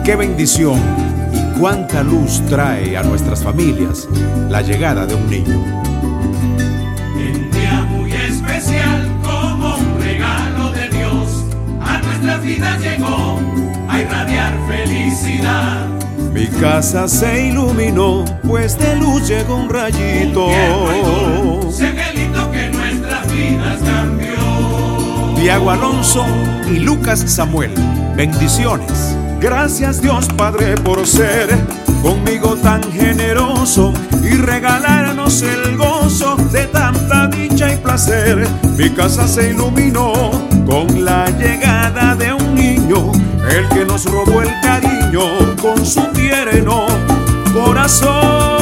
Qué bendición y cuánta luz trae a nuestras familias la llegada de un niño. En un día muy especial, como un regalo de Dios, a nuestra vida llegó a irradiar felicidad. Mi casa se iluminó, pues de luz llegó un rayito. Ese angelito que nuestras vidas cambió. Tiago Alonso y Lucas Samuel, bendiciones. Gracias Dios Padre por ser conmigo tan generoso y regalarnos el gozo de tanta dicha y placer. Mi casa se iluminó con la llegada de un niño, el que nos robó el cariño con su tierno corazón.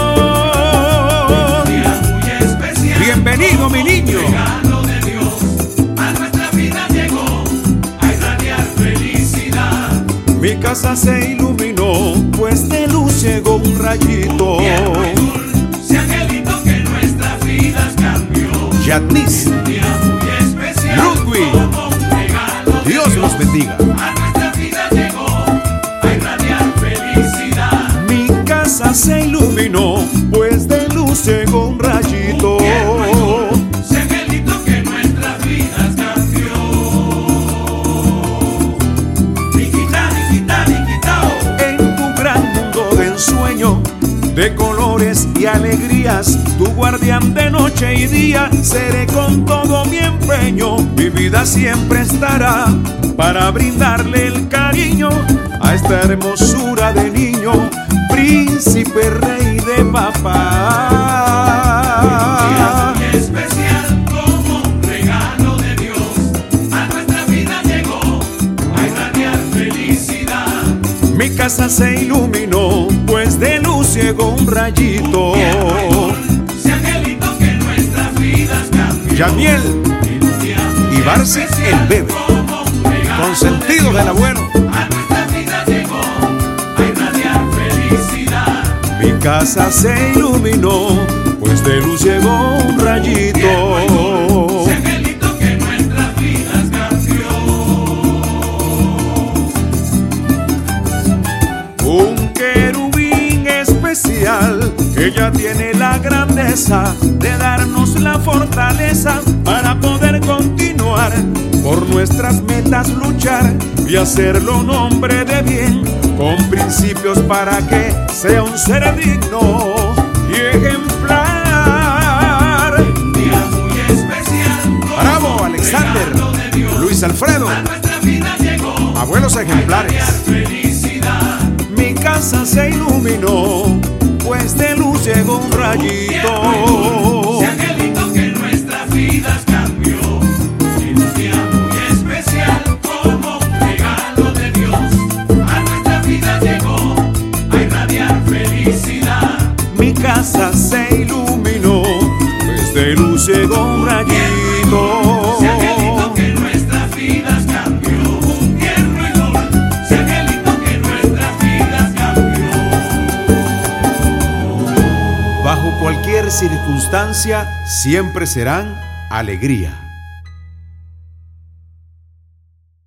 Un día muy especial, Bienvenido mi niño. Regalo de Dios, a nuestra vida llegó a irradiar felicidad. Mi casa se iluminó, pues de luz llegó un rayito. Ese angelito que nuestras vidas cambió. Yadnis, Un día muy especial, Ludwig, como un regalo de Dios los bendiga. a nuestra vida llegó a irradiar felicidad. Mi casa se iluminó, pues de luz llegó un rayito. Ese angelito que nuestras vidas cambió. Niquita, niquita, niquitao. En tu gran mundo de ensueño, de colores y alegrías, tu guardián de noche y día, seré con todo mi empeño. Mi vida siempre estará para brindarle el cariño a esta hermosura de niño, príncipe rey de papá. Muy especial, como un regalo de Dios, a nuestra vida llegó a irradiar felicidad. Mi casa se iluminó, pues de luz llegó un rayito. Ese angelito que nuestras vidas cambió. Yamiel y Barsi el bebé, consentido del abuelo. A nuestra vida llegó a irradiar felicidad. Mi casa se iluminó, pues de luz llegó un rayito. Ese angelito que nuestras vidas cambió. Un querubín especial que ya tiene la grandeza de darnos la fortaleza para poder continuar por nuestras metas, luchar y hacerlo un hombre de bien, con principios para que sea un ser digno y ejemplar. Un día muy especial, Bravo, Alexander, Luis Alfredo, a nuestra vida llegó abuelos a irradiar ejemplares. felicidad. Mi casa se iluminó, pues de luz llegó un rayito. Ese angelito que nuestras vidas cambió. En un día muy especial, como un regalo de Dios, a nuestra vida llegó a irradiar felicidad. Mi casa se iluminó, pues de luz llegó un rayito. Ese angelito que nuestras vidas cambió. Un tierno y dulce angelito que nuestras vidas cambió. Bajo cualquier circunstancia siempre serán alegría.